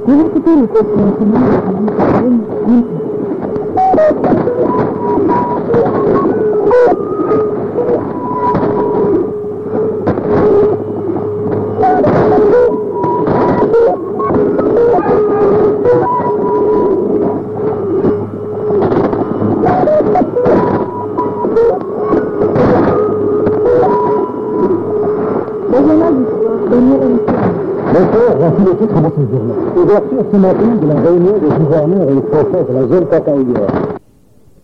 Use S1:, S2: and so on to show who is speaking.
S1: Vous écoutez le poste national
S2: Bonsoir, voici le titre de ce journal. Ouverture ce matin de la réunion des gouverneurs et des préfets de la zone Cacaïère.